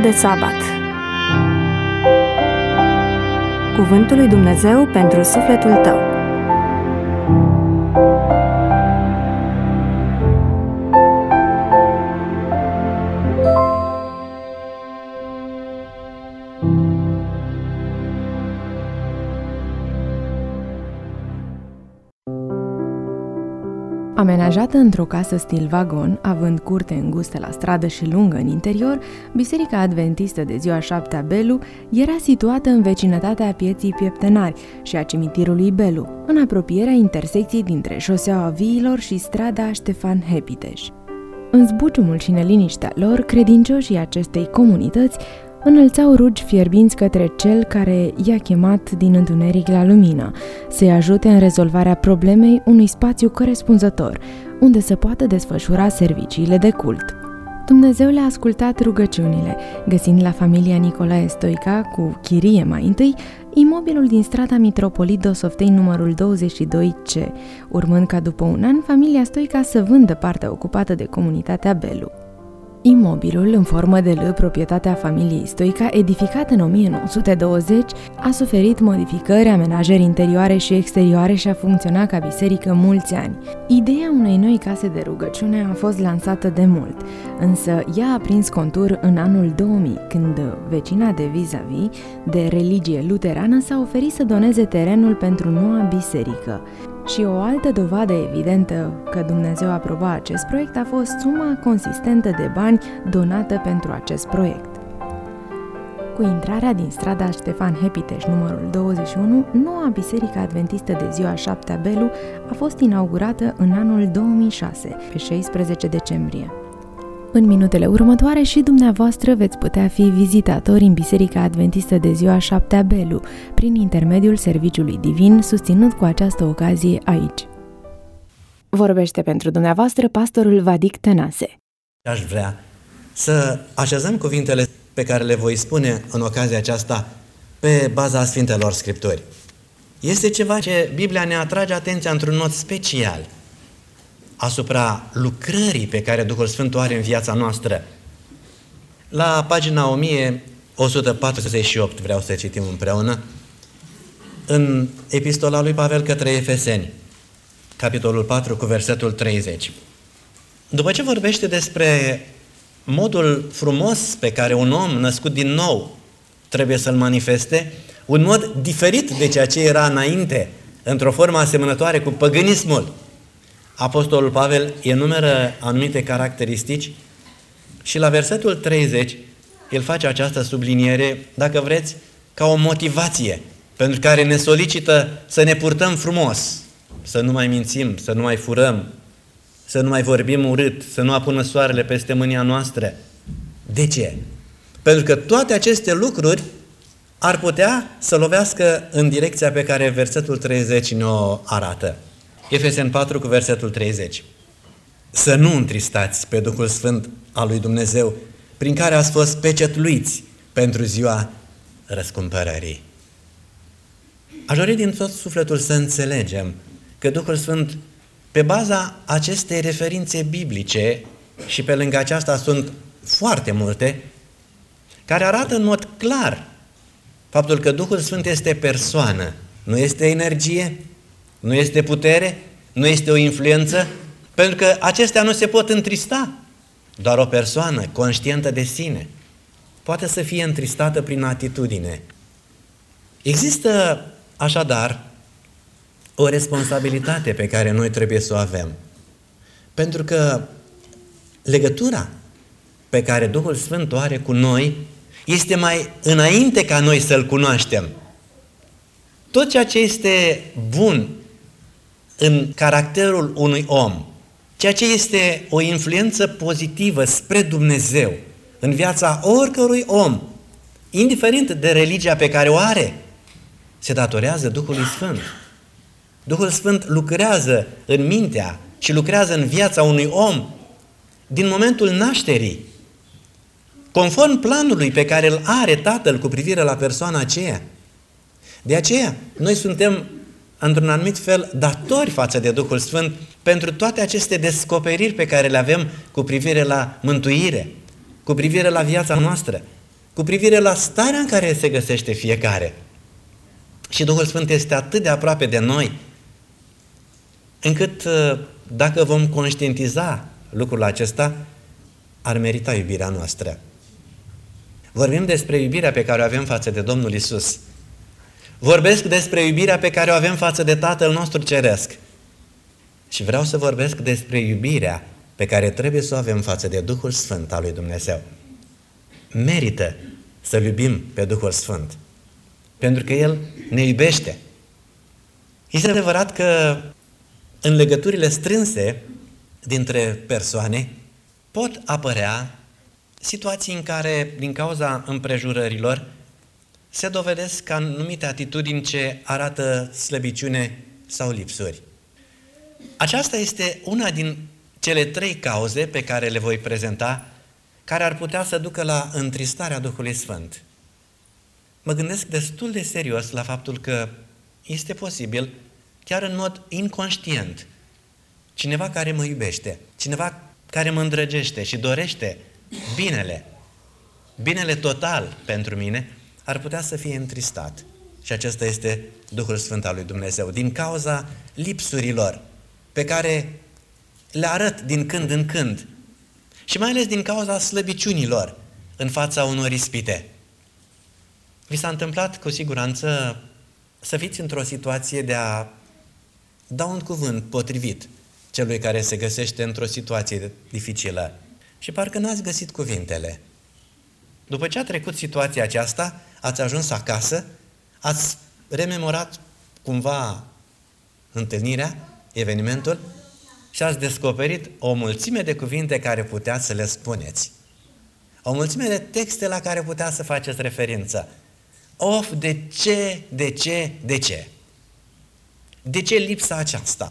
de sabat. Cuvântul lui Dumnezeu pentru sufletul tău. Amenajată într-o casă stil vagon, având curte înguste la stradă și lungă în interior, Biserica Adventistă de ziua 7 Belu era situată în vecinătatea pieții Pieptenari și a cimitirului Belu, în apropierea intersecției dintre șoseaua Viilor și strada Ștefan Hepiteș. În zbuciumul și neliniștea lor, credincioșii acestei comunități înălțau rugi fierbinți către Cel care i-a chemat din întuneric la lumină, să-i ajute în rezolvarea problemei unui spațiu corespunzător, unde să poată desfășura serviciile de cult. Dumnezeu le-a ascultat rugăciunile, găsind la familia Nicolae Stoica, cu chirie mai întâi, imobilul din strada Mitropolit Dosoftei numărul 22C, urmând ca după un an familia Stoica să vândă partea ocupată de comunitatea Belu. Imobilul, în formă de L, proprietatea familiei Stoica, edificat în 1920, a suferit modificări, amenajări interioare și exterioare și a funcționat ca biserică mulți ani. Ideea unei noi case de rugăciune a fost lansată de mult, însă ea a prins contur în anul 2000, când vecina de vis-a-vis, de religie luterană, s-a oferit să doneze terenul pentru noua biserică. Și o altă dovadă evidentă că Dumnezeu aproba acest proiect a fost suma consistentă de bani donată pentru acest proiect. Cu intrarea din strada Ștefan Hepiteș numărul 21, noua Biserică Adventistă de ziua 7 Belu a fost inaugurată în anul 2006, pe 16 decembrie. În minutele următoare și dumneavoastră veți putea fi vizitatori în Biserica Adventistă de ziua 7 Belu, prin intermediul Serviciului Divin, susținut cu această ocazie aici. Vorbește pentru dumneavoastră pastorul Vadic Tănase. Aș vrea să așezăm cuvintele pe care le voi spune în ocazia aceasta pe baza Sfintelor Scripturi. Este ceva ce Biblia ne atrage atenția într-un mod special asupra lucrării pe care Duhul Sfânt o are în viața noastră. La pagina 1148 vreau să citim împreună, în epistola lui Pavel către Efeseni, capitolul 4 cu versetul 30. După ce vorbește despre modul frumos pe care un om născut din nou trebuie să-l manifeste, un mod diferit de ceea ce era înainte, într-o formă asemănătoare cu păgânismul, Apostolul Pavel enumeră anumite caracteristici și la versetul 30 el face această subliniere, dacă vreți, ca o motivație pentru care ne solicită să ne purtăm frumos, să nu mai mințim, să nu mai furăm, să nu mai vorbim urât, să nu apună soarele peste mânia noastră. De ce? Pentru că toate aceste lucruri ar putea să lovească în direcția pe care versetul 30 ne-o arată. Efeseni 4 cu versetul 30. Să nu întristați pe Duhul Sfânt al lui Dumnezeu, prin care ați fost pecetluiți pentru ziua răscumpărării. Aș dori din tot sufletul să înțelegem că Duhul Sfânt, pe baza acestei referințe biblice, și pe lângă aceasta sunt foarte multe, care arată în mod clar faptul că Duhul Sfânt este persoană, nu este energie, nu este putere, nu este o influență, pentru că acestea nu se pot întrista. Doar o persoană conștientă de sine poate să fie întristată prin atitudine. Există așadar o responsabilitate pe care noi trebuie să o avem. Pentru că legătura pe care Duhul Sfânt o are cu noi este mai înainte ca noi să-L cunoaștem. Tot ceea ce este bun în caracterul unui om, ceea ce este o influență pozitivă spre Dumnezeu în viața oricărui om, indiferent de religia pe care o are, se datorează Duhului Sfânt. Duhul Sfânt lucrează în mintea și lucrează în viața unui om din momentul nașterii, conform planului pe care îl are Tatăl cu privire la persoana aceea. De aceea, noi suntem într-un anumit fel datori față de Duhul Sfânt pentru toate aceste descoperiri pe care le avem cu privire la mântuire, cu privire la viața noastră. cu privire la starea în care se găsește fiecare. Și Duhul Sfânt este atât de aproape de noi, încât dacă vom conștientiza lucrul acesta, ar merita iubirea noastră. Vorbim despre iubirea pe care o avem față de Domnul Iisus. Vorbesc despre iubirea pe care o avem față de Tatăl nostru Ceresc. Și vreau să vorbesc despre iubirea pe care trebuie să o avem față de Duhul Sfânt al lui Dumnezeu. Merită să-L iubim pe Duhul Sfânt, pentru că El ne iubește. Este adevărat că în legăturile strânse dintre persoane pot apărea situații în care, din cauza împrejurărilor, se dovedesc anumite atitudini ce arată slăbiciune sau lipsuri. Aceasta este una din cele 3 cauze pe care le voi prezenta, care ar putea să ducă la întristarea Duhului Sfânt. Mă gândesc destul de serios la faptul că este posibil, chiar în mod inconștient, cineva care mă iubește, cineva care mă îndrăgește și dorește binele total pentru mine, ar putea să fie întristat. Și acesta este Duhul Sfânt al lui Dumnezeu, din cauza lipsurilor pe care le arăt din când în când și mai ales din cauza slăbiciunilor în fața unor ispite. Vi s-a întâmplat cu siguranță să fiți într-o situație de a da un cuvânt potrivit celui care se găsește într-o situație dificilă și parcă n-ați găsit cuvintele. După ce a trecut situația aceasta, ați ajuns acasă, ați rememorat cumva întâlnirea, evenimentul și ați descoperit o mulțime de cuvinte care puteați să le spuneți. O mulțime de texte la care puteați să faceți referință. Of, de ce? De ce? De ce lipsa aceasta?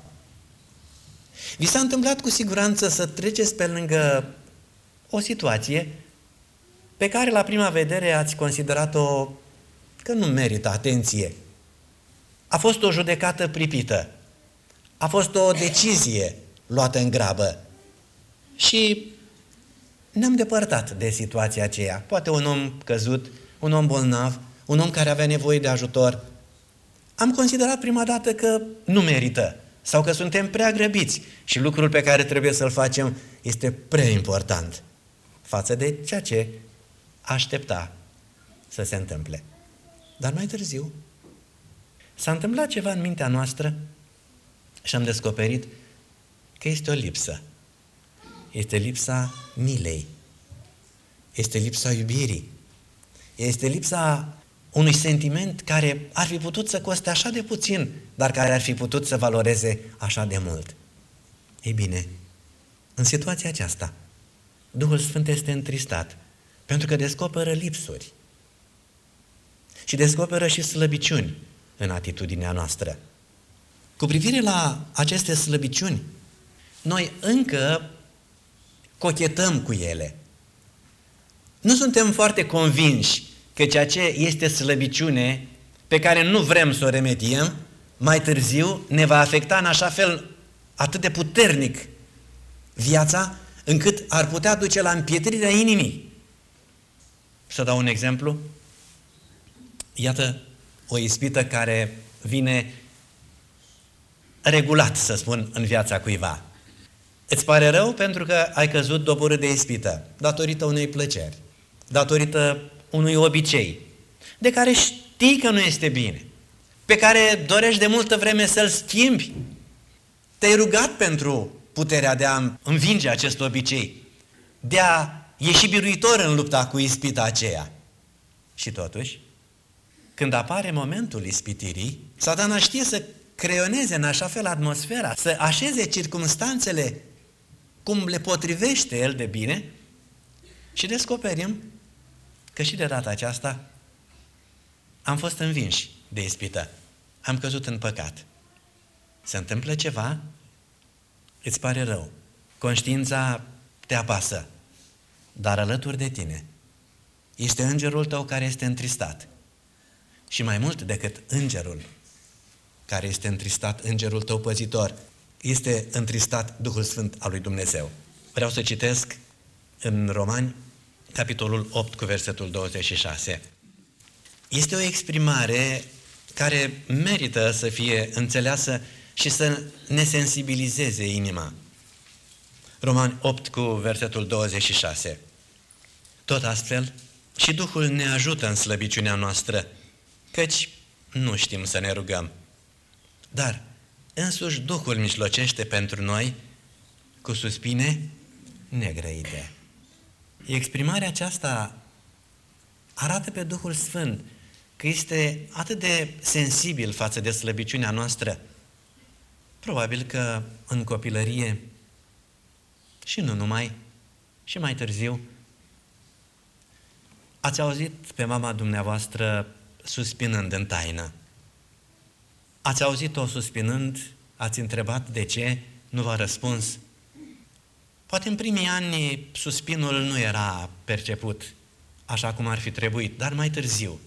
Vi s-a întâmplat cu siguranță să treceți pe lângă o situație pe care la prima vedere ați considerat-o că nu merită atenție. A fost o judecată pripită. A fost o decizie luată în grabă. Și ne-am depărtat de situația aceea. Poate un om căzut, un om bolnav, un om care avea nevoie de ajutor. Am considerat prima dată că nu merită sau că suntem prea grăbiți și lucrul pe care trebuie să-l facem este prea important față de ceea ce aștepta să se întâmple. Dar mai târziu s-a întâmplat ceva în mintea noastră și am descoperit că este o lipsă. Este lipsa milei. Este lipsa iubirii. Este lipsa unui sentiment care ar fi putut să coste așa de puțin, dar care ar fi putut să valoreze așa de mult. Ei bine, în situația aceasta, Duhul Sfânt este întristat, pentru că descoperă lipsuri și descoperă și slăbiciuni în atitudinea noastră. Cu privire la aceste slăbiciuni, noi încă cochetăm cu ele. Nu suntem foarte convinși că ceea ce este slăbiciune, pe care nu vrem să o remediem, mai târziu ne va afecta în așa fel atât de puternic viața, încât ar putea duce la împietrirea inimii. Să dau un exemplu. Iată o ispită care vine regulat, să spun, în viața cuiva. Îți pare rău pentru că ai căzut doborât de ispită, datorită unei plăceri, datorită unui obicei, de care știi că nu este bine, pe care dorești de multă vreme să-l schimbi. Te-ai rugat pentru puterea de a învinge acest obicei, de a ieși biruitor în lupta cu ispita aceea. Și totuși, când apare momentul ispitirii, Satana știe să creioneze în așa fel atmosfera, să așeze circumstanțele cum le potrivește el de bine și descoperim că și de data aceasta am fost învinși de ispită. Am căzut în păcat. Se întâmplă ceva, îți pare rău. Conștiința te apasă, dar alături de tine este îngerul tău care este întristat. Și mai mult decât îngerul care este întristat, îngerul tău păzitor, este întristat Duhul Sfânt al lui Dumnezeu. Vreau să citesc în Romani, capitolul 8 cu versetul 26. Este o exprimare care merită să fie înțeleasă și să ne sensibilizeze inima. Romani 8 cu versetul 26. Tot astfel, și Duhul ne ajută în slăbiciunea noastră, căci nu știm să ne rugăm. Dar însuși Duhul mijlocește pentru noi cu suspine negrăite. Exprimarea aceasta arată pe Duhul Sfânt că este atât de sensibil față de slăbiciunea noastră. Probabil că în copilărie și nu numai, și mai târziu, ați auzit pe mama dumneavoastră suspinând în taină. Ați auzit-o suspinând, ați întrebat de ce, nu v-a răspuns. Poate în primii ani suspinul nu era perceput așa cum ar fi trebuit, dar mai târziu.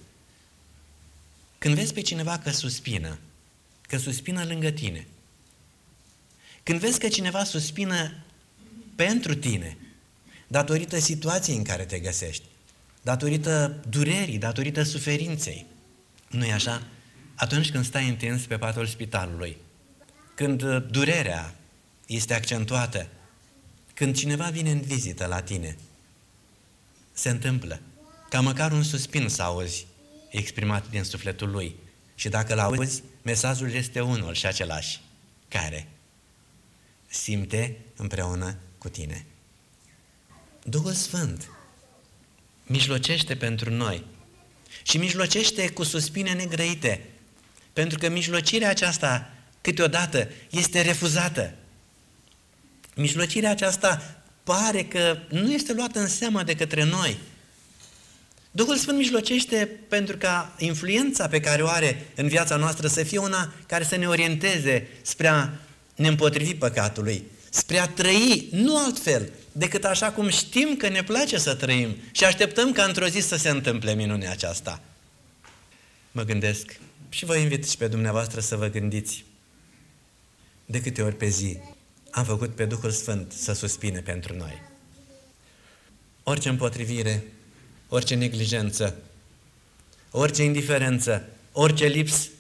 Când vezi pe cineva că suspină lângă tine, când vezi că cineva suspină pentru tine, datorită situației în care te găsești, datorită durerii, datorită suferinței, nu-i așa? Atunci când stai întins pe patul spitalului, când durerea este accentuată, când cineva vine în vizită la tine, se întâmplă ca măcar un suspin să auzi exprimat din sufletul lui. Și dacă l-auzi, mesajul este unul și același. Care? Simte împreună cu tine. Duhul Sfânt mijlocește pentru noi și mijlocește cu suspine negrăite, pentru că mijlocirea aceasta câteodată este refuzată. Mijlocirea aceasta pare că nu este luată în seamă de către noi. Duhul Sfânt mijlocește pentru ca influența pe care o are în viața noastră să fie una care să ne orienteze spre a ne împotrivi păcatului, spre a trăi, nu altfel, decât așa cum știm că ne place să trăim și așteptăm ca într-o zi să se întâmple minunea aceasta. Mă gândesc și vă invit și pe dumneavoastră să vă gândiți de câte ori pe zi am făcut pe Duhul Sfânt să suspine pentru noi. Orice împotrivire, orice neglijență, orice indiferență, orice lips,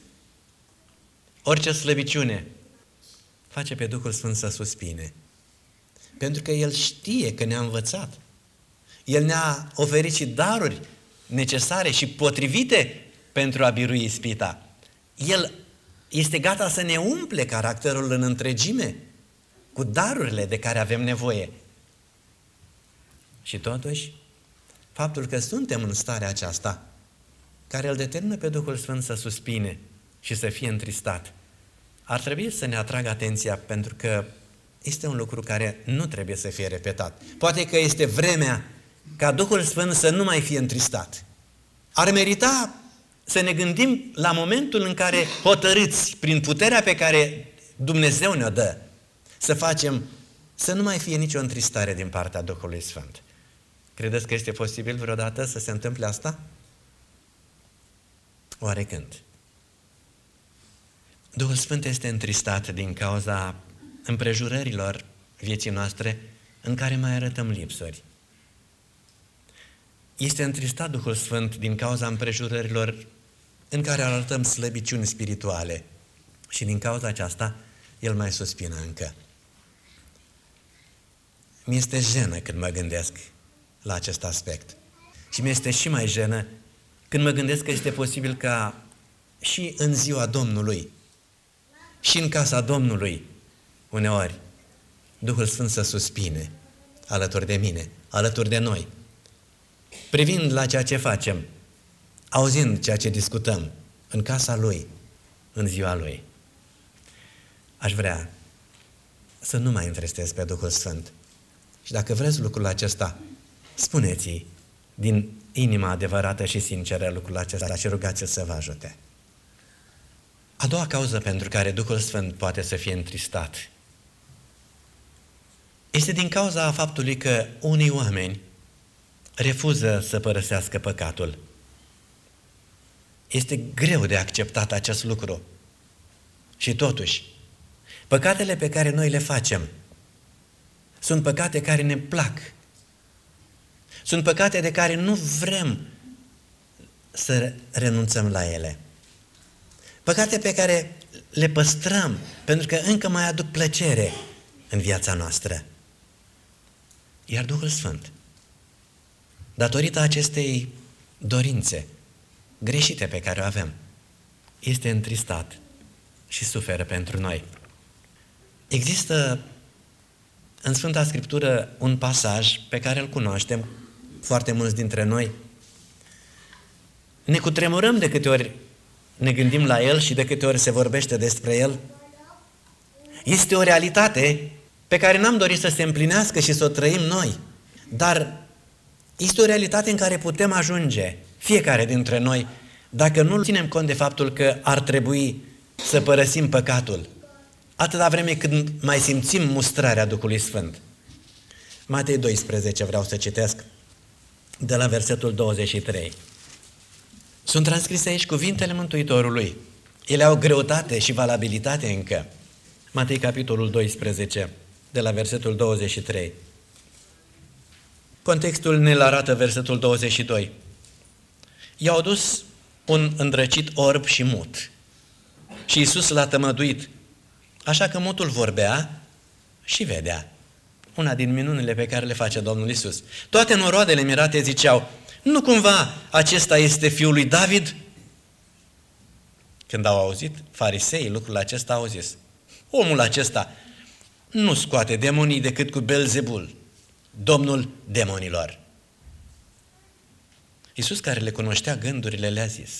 orice slăbiciune face pe Duhul Sfânt să suspine. Pentru că El știe că ne-a învățat. El ne-a oferit și daruri necesare și potrivite pentru a birui ispita. El este gata să ne umple caracterul în întregime cu darurile de care avem nevoie. Și totuși, faptul că suntem în starea aceasta, care îl determină pe Duhul Sfânt să suspine și să fie întristat, ar trebui să ne atragă atenția, pentru că este un lucru care nu trebuie să fie repetat. Poate că este vremea ca Duhul Sfânt să nu mai fie întristat. Ar merita să ne gândim la momentul în care hotărâți, prin puterea pe care Dumnezeu ne-o dă, să facem să nu mai fie nicio întristare din partea Duhului Sfânt. Credeți că este posibil vreodată să se întâmple asta? Oare când? Duhul Sfânt este întristat din cauza împrejurărilor vieții noastre în care mai arătăm lipsuri. Este întristat Duhul Sfânt din cauza împrejurărilor în care arătăm slăbiciuni spirituale și din cauza aceasta El mai suspină încă. Mi-este jenă când mă gândesc la acest aspect. Și mi-este și mai jenă când mă gândesc că este posibil ca și în ziua Domnului și în casa Domnului uneori Duhul Sfânt să suspine alături de mine, alături de noi, privind la ceea ce facem, auzind ceea ce discutăm în casa Lui, în ziua Lui. Aș vrea să nu mai întristez pe Duhul Sfânt. Și dacă vreți lucrul acesta, spuneți-i din inima adevărată și sinceră lucrul acesta și rugați-l să vă ajute. A doua cauză pentru care Duhul Sfânt poate să fie întristat este din cauza faptului că unii oameni refuză să părăsească păcatul. Este greu de acceptat acest lucru. Și totuși, păcatele pe care noi le facem sunt păcate care ne plac. Sunt păcate de care nu vrem să renunțăm la ele. Păcate pe care le păstrăm pentru că încă mai aduc plăcere în viața noastră. Iar Duhul Sfânt, datorită acestei dorințe greșite pe care o avem, este întristat și suferă pentru noi. Există în Sfânta Scriptură un pasaj pe care îl cunoaștem foarte mulți dintre noi. Ne cutremurăm de câte ori ne gândim la el și de câte ori se vorbește despre el. Este o realitate pe care n-am dorit să se împlinească și să o trăim noi, dar este o realitate în care putem ajunge, fiecare dintre noi, dacă nu ținem cont de faptul că ar trebui să părăsim păcatul, atâta vreme când mai simțim mustrarea Duhului Sfânt. Matei 12 vreau să citesc, de la versetul 23. Sunt transcrise aici cuvintele Mântuitorului. Ele au greutate și valabilitate încă. Matei capitolul 12, de la versetul 23. Contextul ne-l arată versetul 22. I-au dus un îndrăcit orb și mut și Iisus l-a tămăduit, așa că mutul vorbea și vedea. Una din minunile pe care le face Domnul Iisus. Toate noroadele mirate ziceau, nu cumva acesta este fiul lui David? Când au auzit fariseii lucrul acesta, au zis, omul acesta nu scoate demonii decât cu Belzebul, domnul demonilor. Iisus, care le cunoștea gândurile, le-a zis,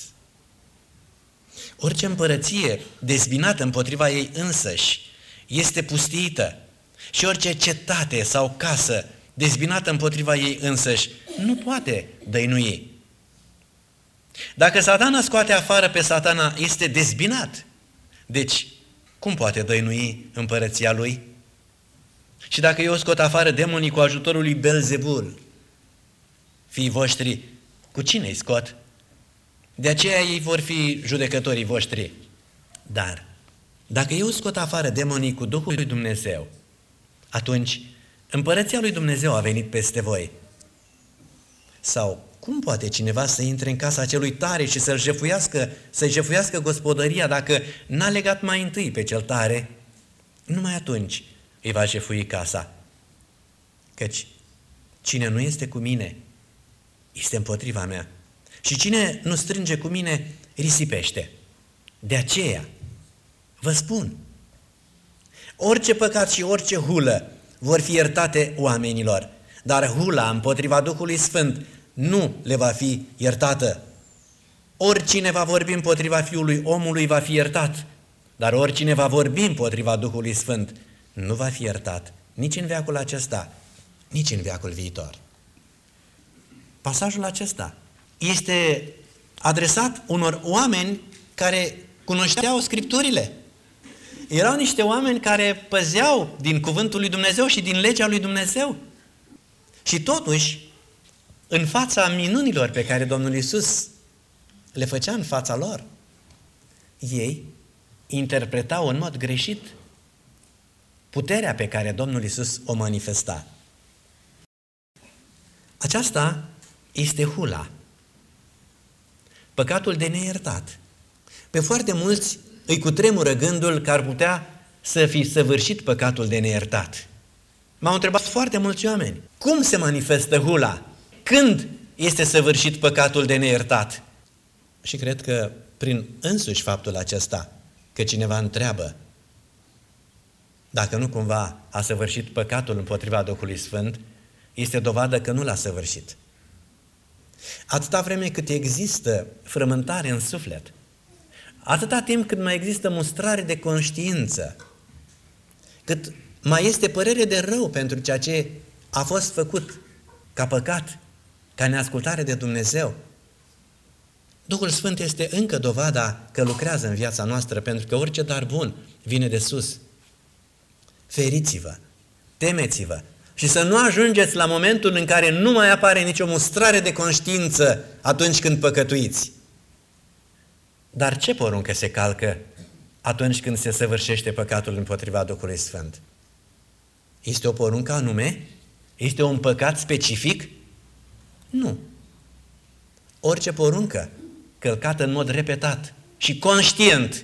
orice împărăție dezbinată împotriva ei însăși este pustiită și orice cetate sau casă dezbinată împotriva ei însăși nu poate dăinui. Dacă Satana scoate afară pe Satana, este dezbinat. Deci, cum poate dăinui împărăția lui? Și dacă eu scot afară demonii cu ajutorul lui Belzebul, fiii voștri, cu cine îi scot? De aceea ei vor fi judecătorii voștri. Dar, dacă eu scot afară demonii cu Duhul lui Dumnezeu, atunci împărăția lui Dumnezeu a venit peste voi. Sau cum poate cineva să intre în casa celui tare și să-i jefuiască gospodăria dacă n-a legat mai întâi pe cel tare? Numai atunci îi va jefui casa. Căci cine nu este cu mine, este împotriva mea. Și cine nu strânge cu mine, risipește. De aceea, vă spun, orice păcat și orice hulă vor fi iertate oamenilor, dar hula împotriva Duhului Sfânt nu le va fi iertată. Oricine va vorbi împotriva Fiului Omului va fi iertat, dar oricine va vorbi împotriva Duhului Sfânt nu va fi iertat, nici în veacul acesta, nici în veacul viitor. Pasajul acesta este adresat unor oameni care cunoșteau Scripturile. Erau niște oameni care păzeau din cuvântul lui Dumnezeu și din legea lui Dumnezeu. Și totuși, în fața minunilor pe care Domnul Iisus le făcea în fața lor, ei interpretau în mod greșit puterea pe care Domnul Iisus o manifesta. Aceasta este hula, păcatul de neiertat. Pe foarte mulți îi cutremură gândul că ar putea să fi săvârșit păcatul de neiertat. M-au întrebat foarte mulți oameni, cum se manifestă hula? Când este săvârșit păcatul de neiertat? Și cred că prin însuși faptul acesta, că cineva întreabă dacă nu cumva a săvârșit păcatul împotriva Duhului Sfânt, este dovadă că nu l-a săvârșit. Atâta vreme cât există frământare în suflet, atâta timp cât mai există mustrare de conștiință, cât mai este părere de rău pentru ceea ce a fost făcut ca păcat, ca neascultare de Dumnezeu, Duhul Sfânt este încă dovada că lucrează în viața noastră, pentru că orice dar bun vine de sus. Feriți-vă, temeți-vă și să nu ajungeți la momentul în care nu mai apare nicio mustrare de conștiință atunci când păcătuiți. Dar ce poruncă se calcă atunci când se săvârșește păcatul împotriva Duhului Sfânt? Este o poruncă anume? Este un păcat specific? Nu. Orice poruncă călcată în mod repetat și conștient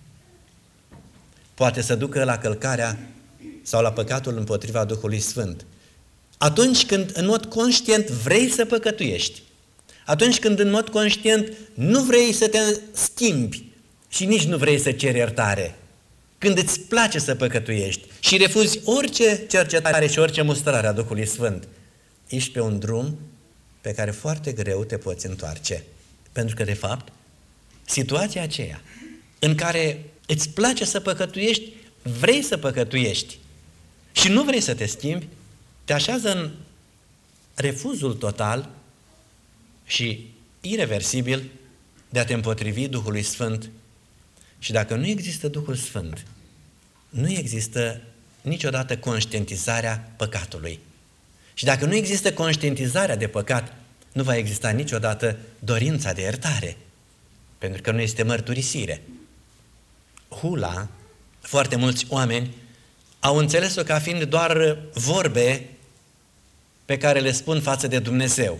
poate să ducă la călcarea sau la păcatul împotriva Duhului Sfânt. Atunci când în mod conștient vrei să păcătuiești, atunci când în mod conștient nu vrei să te schimbi și nici nu vrei să ceri iertare, când îți place să păcătuiești și refuzi orice cercetare și orice mustrare a Duhului Sfânt, ești pe un drum pe care foarte greu te poți întoarce. Pentru că, de fapt, situația aceea în care îți place să păcătuiești, vrei să păcătuiești și nu vrei să te schimbi, te așează în refuzul total și ireversibil de a te împotrivi Duhului Sfânt. Și dacă nu există Duhul Sfânt, nu există niciodată conștientizarea păcatului. Și dacă nu există conștientizarea de păcat, nu va exista niciodată dorința de iertare, pentru că nu este mărturisire. Hula, foarte mulți oameni au înțeles-o ca fiind doar vorbe pe care le spun față de Dumnezeu.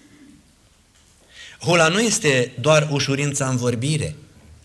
Hula nu este doar ușurința în vorbire,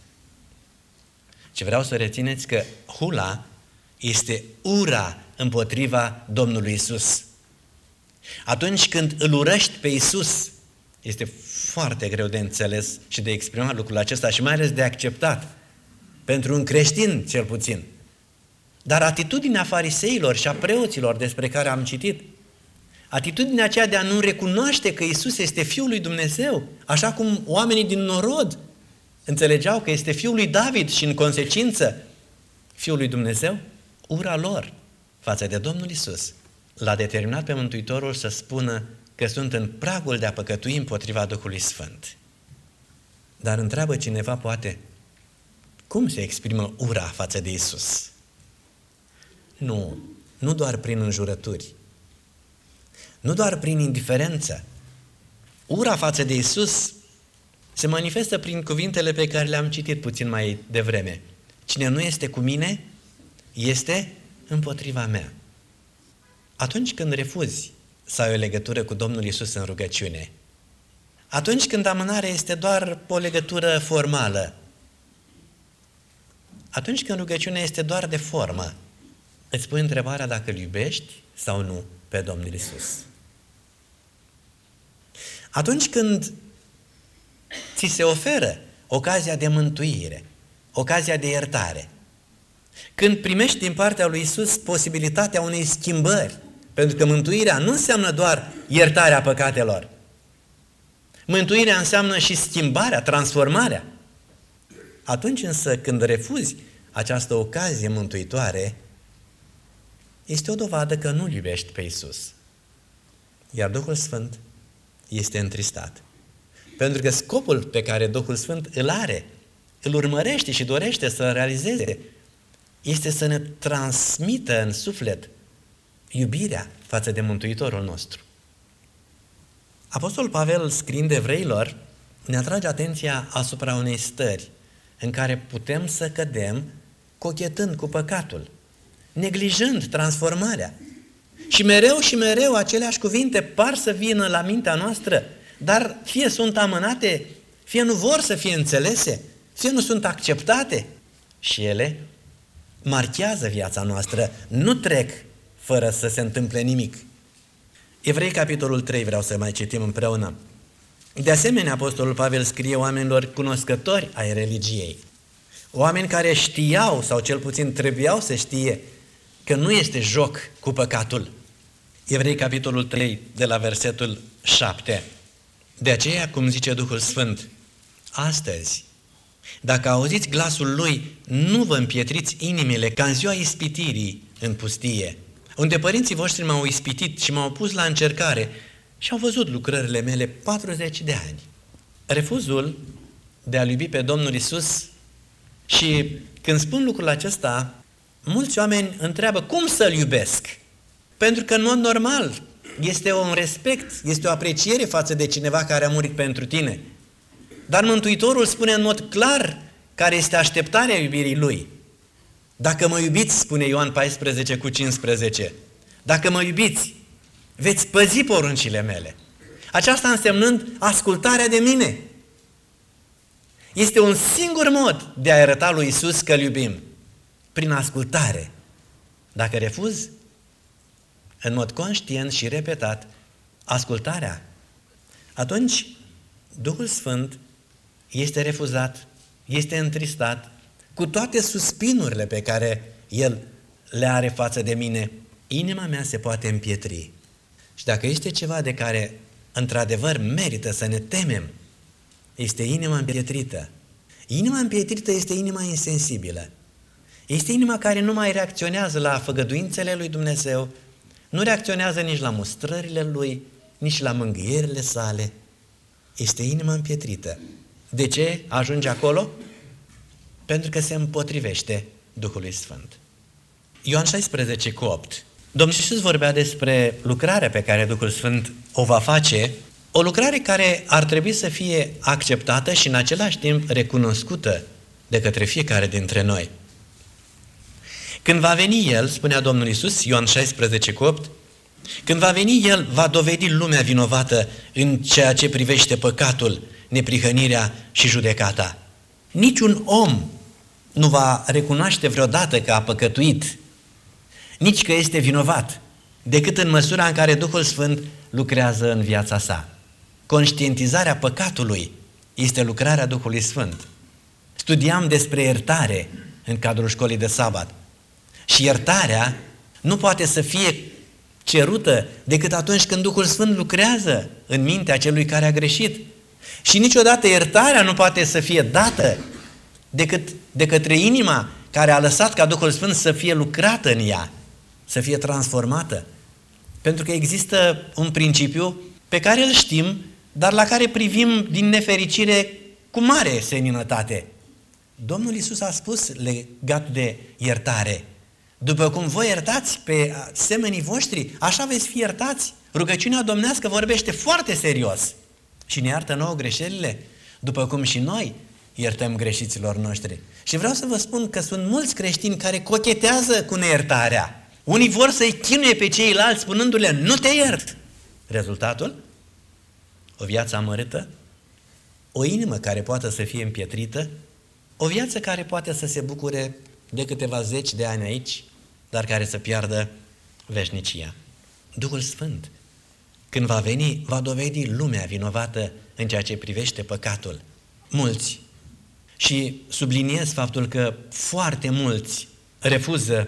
ci vreau să rețineți că hula este ura împotriva Domnului Isus. Atunci când îl urăști pe Isus, este foarte greu de înțeles și de exprimat lucrul acesta și mai ales de acceptat, pentru un creștin cel puțin. Dar atitudinea fariseilor și a preoților despre care am citit, atitudinea aceea de a nu recunoaște că Isus este Fiul lui Dumnezeu, așa cum oamenii din norod înțelegeau că este Fiul lui David și în consecință Fiul lui Dumnezeu, ura lor față de Domnul Isus l-a determinat pe Mântuitorul să spună că sunt în pragul de a păcătui împotriva Duhului Sfânt. Dar întreabă cineva poate, cum se exprimă ura față de Isus? Nu doar prin înjurături, nu doar prin indiferență. Ura față de Isus se manifestă prin cuvintele pe care le-am citit puțin mai devreme. Cine nu este cu mine, este împotriva mea. Atunci când refuzi să ai o legătură cu Domnul Iisus în rugăciune, atunci când amânarea este doar o legătură formală, atunci când rugăciunea este doar de formă, îți pui întrebarea dacă îl iubești sau nu pe Domnul Iisus. Atunci când ți se oferă ocazia de mântuire, ocazia de iertare, când primești din partea lui Iisus posibilitatea unei schimbări, pentru că mântuirea nu înseamnă doar iertarea păcatelor. Mântuirea înseamnă și schimbarea, transformarea. Atunci însă când refuzi această ocazie mântuitoare, este o dovadă că nu-L iubești pe Iisus. Iar Duhul Sfânt este întristat. Pentru că scopul pe care Duhul Sfânt îl are, îl urmărește și dorește să realizeze, este să ne transmită în suflet iubirea față de Mântuitorul nostru. Apostolul Pavel, scriind Evreilor, ne atrage atenția asupra unei stări în care putem să cădem cochetând cu păcatul, neglijând transformarea. Și mereu aceleași cuvinte par să vină la mintea noastră, dar fie sunt amânate, fie nu vor să fie înțelese, fie nu sunt acceptate. Și ele marchează viața noastră, nu trec fără să se întâmple nimic. Evrei, capitolul 3, vreau să mai citim împreună. De asemenea, Apostolul Pavel scrie oamenilor cunoscători ai religiei, oameni care știau, sau cel puțin trebuiau să știe, că nu este joc cu păcatul. Evrei, capitolul 3, de la versetul 7. De aceea, cum zice Duhul Sfânt, astăzi, dacă auziți glasul Lui, nu vă împietriți inimile ca în ziua ispitirii în pustie, unde părinții voștri m-au ispitit și m-au pus la încercare și au văzut lucrările mele 40 de ani. Refuzul de a-L iubi pe Domnul Iisus, și când spun lucrul acesta, mulți oameni întreabă cum să-L iubesc? Pentru că în mod normal este un respect, este o apreciere față de cineva care a murit pentru tine. Dar Mântuitorul spune în mod clar care este așteptarea iubirii Lui. Dacă mă iubiți, spune Ioan 14:15, dacă mă iubiți, veți păzi poruncile mele. Aceasta însemnând ascultarea de mine. Este un singur mod de a arăta lui Iisus că îl iubim, prin ascultare. Dacă refuzi, în mod conștient și repetat, ascultarea, atunci Duhul Sfânt este refuzat, este întristat, cu toate suspinurile pe care El le are față de mine. Inima mea se poate împietri. Și dacă este ceva de care într-adevăr merită să ne temem, este inima împietrită. Inima împietrită este inima insensibilă. Este inima care nu mai reacționează la făgăduințele lui Dumnezeu, nu reacționează nici la mustrările Lui, nici la mângâierile sale. Este inima împietrită. De ce ajunge acolo? Pentru că se împotrivește Duhului Sfânt. Ioan 16:8. Domnul Iisus vorbea despre lucrarea pe care Duhul Sfânt o va face, o lucrare care ar trebui să fie acceptată și în același timp recunoscută de către fiecare dintre noi. Când va veni El, spunea Domnul Iisus, Ioan 16:8, când va veni El, va dovedi lumea vinovată în ceea ce privește păcatul, neprihănirea și judecata. Niciun om nu va recunoaște vreodată că a păcătuit, nici că este vinovat, decât în măsura în care Duhul Sfânt lucrează în viața sa. Conștientizarea păcatului este lucrarea Duhului Sfânt. Studiam despre iertare în cadrul școlii de sabat. Și iertarea nu poate să fie cerută decât atunci când Duhul Sfânt lucrează în mintea celui care a greșit. Și niciodată iertarea nu poate să fie dată decât de către inima care a lăsat ca Duhul Sfânt să fie lucrată în ea, să fie transformată. Pentru că există un principiu pe care îl știm, dar la care privim din nefericire cu mare seninătate. Domnul Iisus a spus legat de iertare: după cum voi iertați pe semenii voștri, așa veți fi iertați. Rugăciunea domnească vorbește foarte serios și ne iartă nouă greșelile, după cum și noi iertăm greșiților noștri. Și vreau să vă spun că sunt mulți creștini care cochetează cu neiertarea. Unii vor să-i chinuie pe ceilalți spunându-le: nu te iert. Rezultatul? O viață amărâtă, o inimă care poate să fie împietrită, o viață care poate să se bucure de câteva zeci de ani aici, dar care să piardă veșnicia. Duhul Sfânt, când va veni, va dovedi lumea vinovată în ceea ce privește păcatul. Mulți, și subliniez faptul că foarte mulți refuză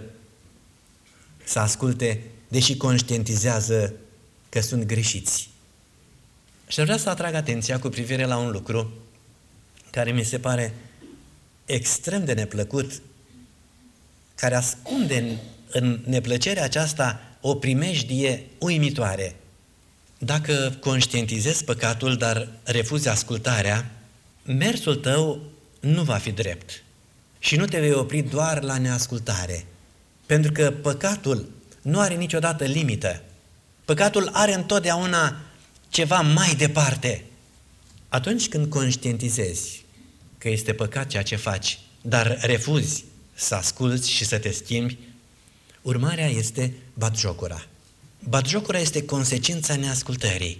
să asculte, deși conștientizează că sunt greșiți. Și vreau să atrag atenția cu privire la un lucru care mi se pare extrem de neplăcut, care ascunde în neplăcerea aceasta o primejdie uimitoare. Dacă conștientizezi păcatul, dar refuzi ascultarea, mersul tău nu va fi drept și nu te vei opri doar la neascultare. Pentru că păcatul nu are niciodată limită. Păcatul are întotdeauna ceva mai departe. Atunci când conștientizezi că este păcat ceea ce faci, dar refuzi să asculți și să te schimbi, urmarea este batjocura. Batjocura este consecința neascultării.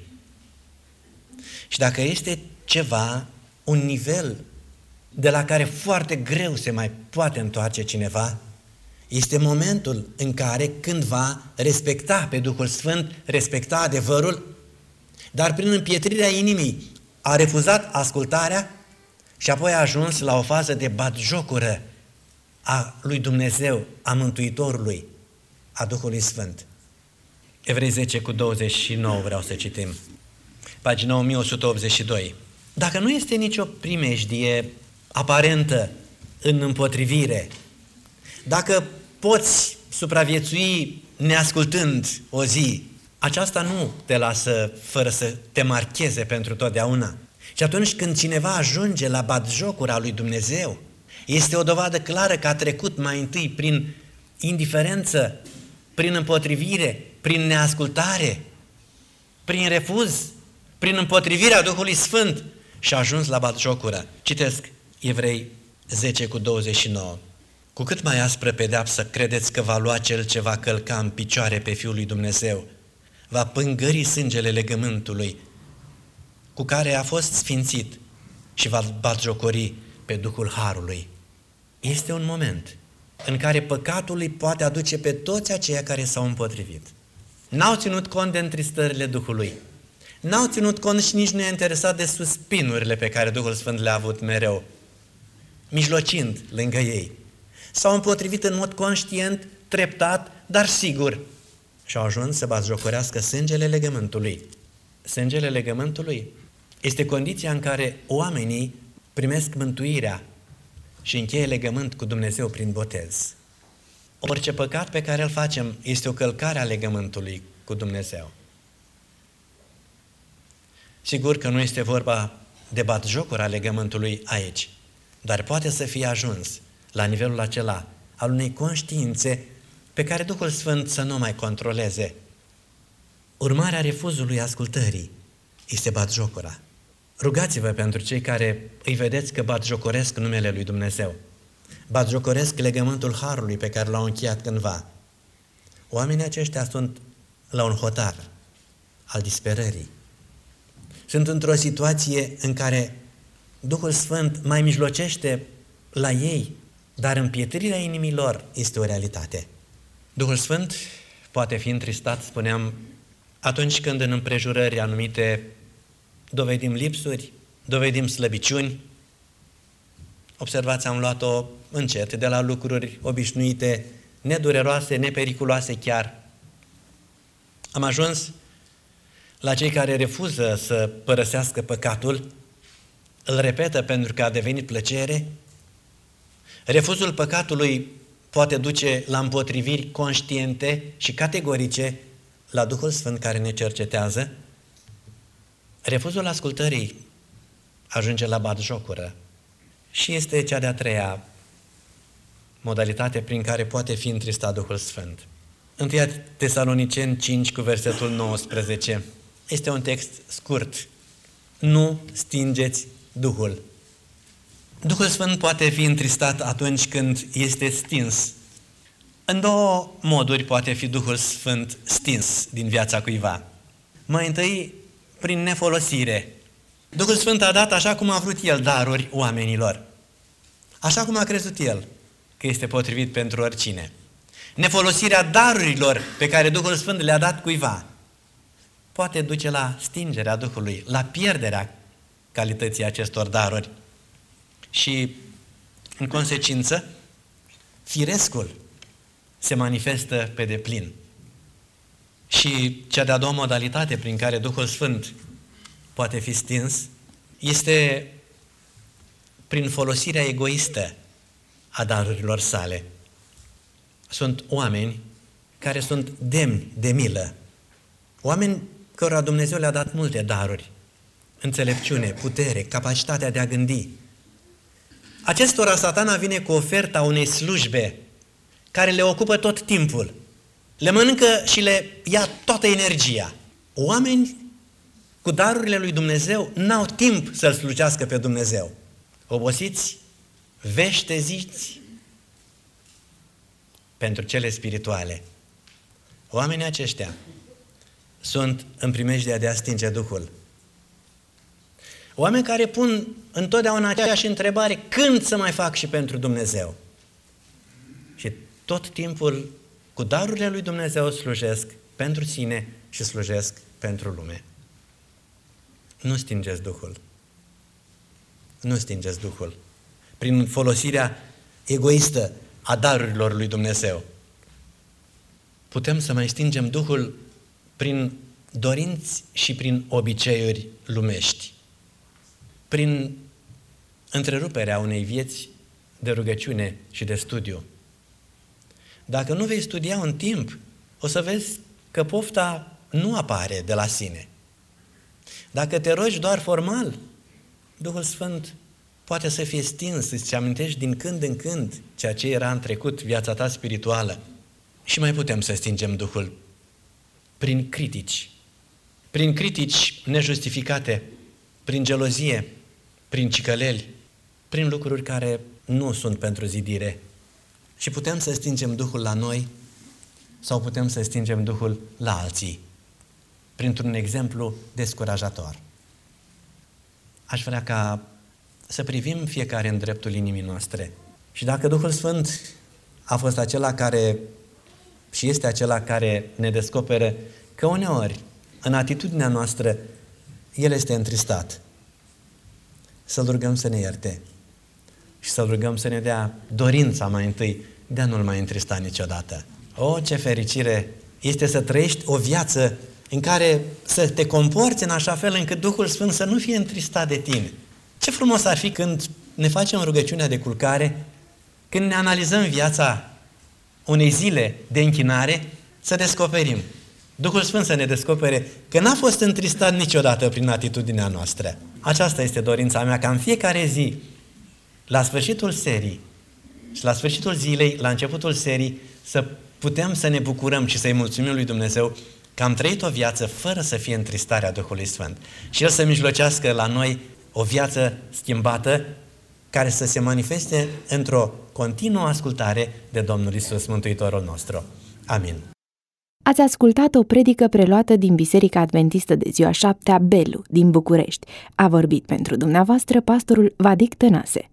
Și dacă este ceva, un nivel de la care foarte greu se mai poate întoarce cineva, este momentul în care, când va respecta pe Duhul Sfânt, respecta adevărul, dar prin împietrirea inimii a refuzat ascultarea și apoi a ajuns la o fază de batjocură a lui Dumnezeu, a Mântuitorului, a Duhului Sfânt. Evrei 10:29 vreau să citim. Pagina 1182. Dacă nu este nicio primejdie aparentă în împotrivire, dacă poți supraviețui neascultând o zi, aceasta nu te lasă fără să te marcheze pentru totdeauna. Și atunci când cineva ajunge la batjocura lui Dumnezeu, este o dovadă clară că a trecut mai întâi prin indiferență, prin împotrivire, prin neascultare, prin refuz, prin împotrivirea Duhului Sfânt și a ajuns la batjocură. Citesc Evrei 10:29. Cu cât mai aspră pedeapsă credeți că va lua cel ce va călca în picioare pe Fiul lui Dumnezeu, va pângări sângele legământului cu care a fost sfințit și va batjocori pe Duhul Harului. Este un moment în care păcatul îi poate aduce pe toți aceia care s-au împotrivit. N-au ținut cont de întristările Duhului. N-au ținut cont și nici nu i-a interesat de suspinurile pe care Duhul Sfânt le-a avut mereu, mijlocind lângă ei. S-au împotrivit în mod conștient, treptat, dar sigur. Și au ajuns să batjocorească sângele legământului. Sângele legământului este condiția în care oamenii primesc mântuirea și încheie legământ cu Dumnezeu prin botez. Orice păcat pe care îl facem este o călcare a legământului cu Dumnezeu. Sigur că nu este vorba de batjocura legământului aici, dar poate să fie ajuns la nivelul acela al unei conștiințe pe care Duhul Sfânt să nu mai controleze. Urmarea refuzului ascultării este batjocura. Rugați-vă pentru cei care îi vedeți că batjocoresc numele lui Dumnezeu. Batjocoresc legământul Harului pe care l-au încheiat cândva. Oamenii aceștia sunt la un hotar al disperării. Sunt într-o situație în care Duhul Sfânt mai mijlocește la ei, dar împietrirea inimilor este o realitate. Duhul Sfânt poate fi întristat, spuneam, atunci când în împrejurări anumite dovedim lipsuri, dovedim slăbiciuni. Observați, am luat-o încet de la lucruri obișnuite, nedureroase, nepericuloase chiar. Am ajuns la cei care refuză să părăsească păcatul, îl repetă pentru că a devenit plăcere. Refuzul păcatului poate duce la împotriviri conștiente și categorice la Duhul Sfânt care ne cercetează. Refuzul ascultării ajunge la batjocură și este cea de-a treia modalitate prin care poate fi întristat Duhul Sfânt. 1 Tesaloniceni 5 cu versetul 19. Este un text scurt. Nu stingeți Duhul. Duhul Sfânt poate fi întristat atunci când este stins. În două moduri poate fi Duhul Sfânt stins din viața cuiva. Mai întâi, prin nefolosire. Duhul Sfânt a dat așa cum a vrut El daruri oamenilor. Așa cum a crezut El că este potrivit pentru oricine. Nefolosirea darurilor pe care Duhul Sfânt le-a dat cuiva poate duce la stingerea Duhului, la pierderea calității acestor daruri. Și, în consecință, firescul se manifestă pe deplin. Și cea de-a doua modalitate prin care Duhul Sfânt poate fi stins este prin folosirea egoistă a darurilor sale. Sunt oameni care sunt demni de milă. Oameni cărora Dumnezeu le-a dat multe daruri. Înțelepciune, putere, capacitatea de a gândi. Acestora Satana vine cu oferta unei slujbe care le ocupă tot timpul. Le mănâncă și le ia toată energia. Oameni cu darurile lui Dumnezeu n-au timp să-L slujească pe Dumnezeu. Obosiți, veșteziți pentru cele spirituale. Oamenii aceștia sunt în primejdea de a stinge Duhul. Oameni care pun întotdeauna aceeași întrebare: când să mai fac și pentru Dumnezeu? Și tot timpul cu darurile lui Dumnezeu slujesc pentru sine și slujesc pentru lume. Nu stingeți Duhul. Nu stingeți Duhul. Prin folosirea egoistă a darurilor lui Dumnezeu. Putem să mai stingem Duhul prin dorinți și prin obiceiuri lumești. Prin întreruperea unei vieți de rugăciune și de studiu. Dacă nu vei studia un timp, o să vezi că pofta nu apare de la sine. Dacă te rogi doar formal, Duhul Sfânt poate să fie stins, îți amintești din când în când ceea ce era în trecut, viața ta spirituală. Și mai putem să stingem Duhul prin critici nejustificate, prin gelozie, prin cicăleli, prin lucruri care nu sunt pentru zidire. Și putem să stingem Duhul la noi sau putem să stingem Duhul la alții, printr-un exemplu descurajator. aș vrea ca să privim fiecare în dreptul inimii noastre. Și dacă Duhul Sfânt a fost acela care și este acela care ne descoperă că uneori, în atitudinea noastră, El este întristat, să-L rugăm să ne ierte și să-L rugăm să ne dea dorința mai întâi de a nu-L mai întrista niciodată. O, ce fericire este să trăiești o viață în care să te comporți în așa fel încât Duhul Sfânt să nu fie întristat de tine. Ce frumos ar fi când ne facem rugăciunea de culcare, când ne analizăm viața unei zile de închinare, să descoperim. Duhul Sfânt să ne descopere că n-a fost întristat niciodată prin atitudinea noastră. Aceasta este dorința mea, ca în fiecare zi, la sfârșitul serii și la sfârșitul zilei, la începutul serii, să putem să ne bucurăm și să-i mulțumim lui Dumnezeu că am trăit o viață fără să fie întristarea Duhului Sfânt. Și El să mijlocească la noi o viață schimbată, care să se manifeste într-o continuă ascultare de Domnul Iisus, Mântuitorul nostru. Amin. Ați ascultat o predică preluată din Biserica Adventistă de ziua 7-a Belu, din București. A vorbit pentru dumneavoastră pastorul Vadic Tănase.